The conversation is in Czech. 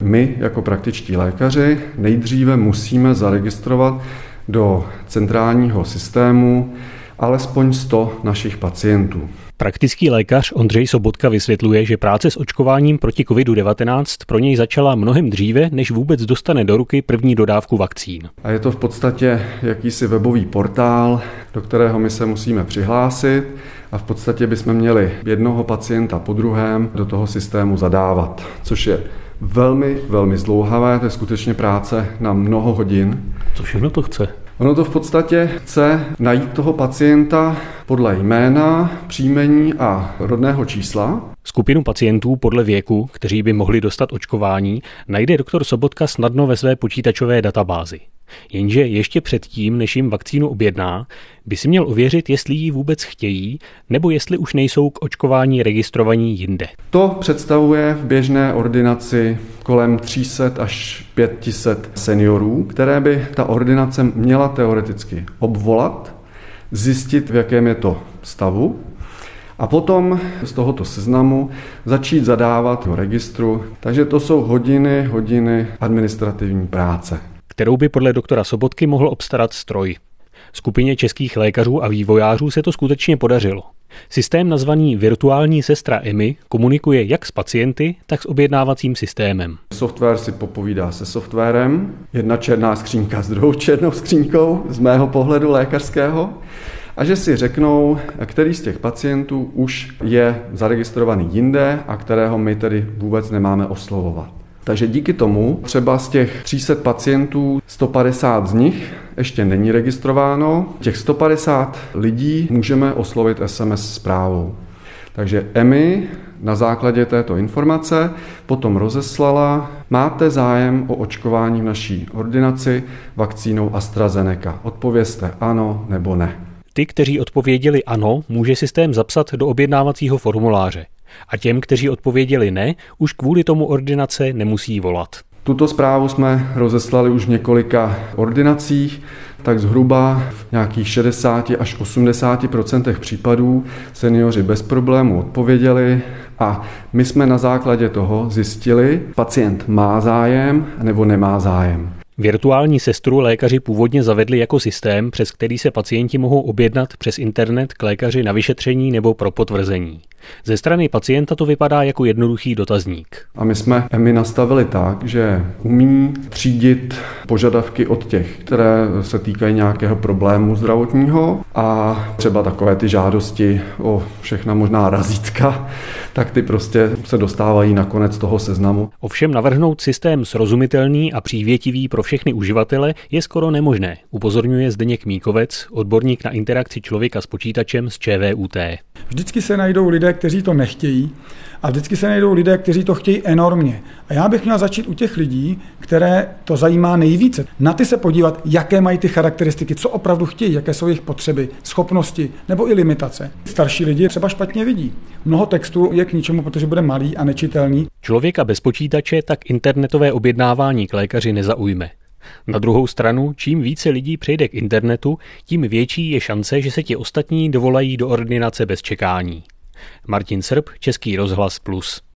my jako praktičtí lékaři nejdříve musíme zaregistrovat do centrálního systému alespoň 100 našich pacientů. Praktický lékař Ondřej Sobotka vysvětluje, že práce s očkováním proti COVID-19 pro něj začala mnohem dříve, než vůbec dostane do ruky první dodávku vakcín. A je to v podstatě jakýsi webový portál, do kterého my se musíme přihlásit a v podstatě bychom měli jednoho pacienta po druhém do toho systému zadávat, což je velmi zdlouhavé, to je skutečně práce na mnoho hodin. Co všechno to chce? Ono to v podstatě chce najít toho pacienta podle jména, příjmení a rodného čísla. Skupinu pacientů podle věku, kteří by mohli dostat očkování, najde doktor Sobotka snadno ve své počítačové databázi. Jenže ještě předtím, než jim vakcínu objedná, by si měl ověřit, jestli ji vůbec chtějí, nebo jestli už nejsou k očkování registrovaní jinde. To představuje v běžné ordinaci kolem 300 až 500 seniorů, které by ta ordinace měla teoreticky obvolat, zjistit, v jakém je to stavu, a potom z tohoto seznamu začít zadávat do registru. Takže to jsou hodiny administrativní práce, kterou by podle doktora Sobotky mohl obstarat stroj. Skupině českých lékařů a vývojářů se to skutečně podařilo. Systém nazvaný Virtuální sestra EMI komunikuje jak s pacienty, tak s objednávacím systémem. Software si popovídá se softwarem, jedna černá skřínka s druhou černou skřínkou, z mého pohledu lékařského, a že si řeknou, který z těch pacientů už je zaregistrovaný jinde a kterého my tedy vůbec nemáme oslovovat. Takže díky tomu třeba z těch 300 pacientů 150 z nich ještě není registrováno. Těch 150 lidí můžeme oslovit SMS zprávou. Takže EMI na základě této informace potom rozeslala: máte zájem o očkování v naší ordinaci vakcínou AstraZeneca. Odpovězte ano nebo ne. Ty, kteří odpověděli ano, může systém zapsat do objednávacího formuláře. A těm, kteří odpověděli ne, už kvůli tomu ordinace nemusí volat. Tuto zprávu jsme rozeslali už v několika ordinacích, tak zhruba v nějakých 60 až 80% případů seniori bez problémů odpověděli a my jsme na základě toho zjistili, pacient má zájem nebo nemá zájem. Virtuální sestru lékaři původně zavedli jako systém, přes který se pacienti mohou objednat přes internet k lékaři na vyšetření nebo pro potvrzení. Ze strany pacienta to vypadá jako jednoduchý dotazník. A my jsme EMI nastavili tak, že umí třídit požadavky od těch, které se týkají nějakého problému zdravotního, a třeba takové ty žádosti o všechna možná razítka, tak ty prostě se dostávají na konec toho seznamu. Ovšem navrhnout systém srozumitelný a přívětivý pro všechny uživatele je skoro nemožné, upozorňuje Zdeněk Míkovec, odborník na interakci člověka s počítačem z ČVUT. Vždycky se najdou lidé, kteří to nechtějí, a vždycky se najdou lidé, kteří to chtějí enormně. A já bych měl začít u těch lidí, které to zajímá nejvíce. Na ty se podívat, jaké mají ty charakteristiky, co opravdu chtějí, jaké jsou jejich potřeby, schopnosti nebo i limitace. Starší lidi třeba špatně vidí. Mnoho textu je k ničemu, protože bude malý a nečitelný. Člověka bez počítače tak internetové objednávání k lékaři nezaujme. Na druhou stranu, čím více lidí přejde k internetu, tím větší je šance, že se ti ostatní dovolají do ordinace bez čekání. Martin Srb, Český rozhlas Plus.